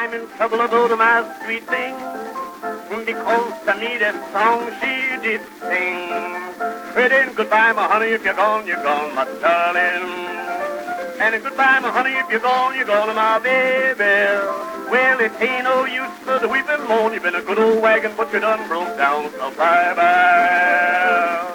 I'm in trouble about my sweet thing, because to me that song she did sing. Well then, goodbye, my honey, if you're gone, my darling. And goodbye, my honey, if you're gone, my baby. Well, it ain't no use for the weeping moan. You've been a good old wagon, but you done broke down, so bye-bye.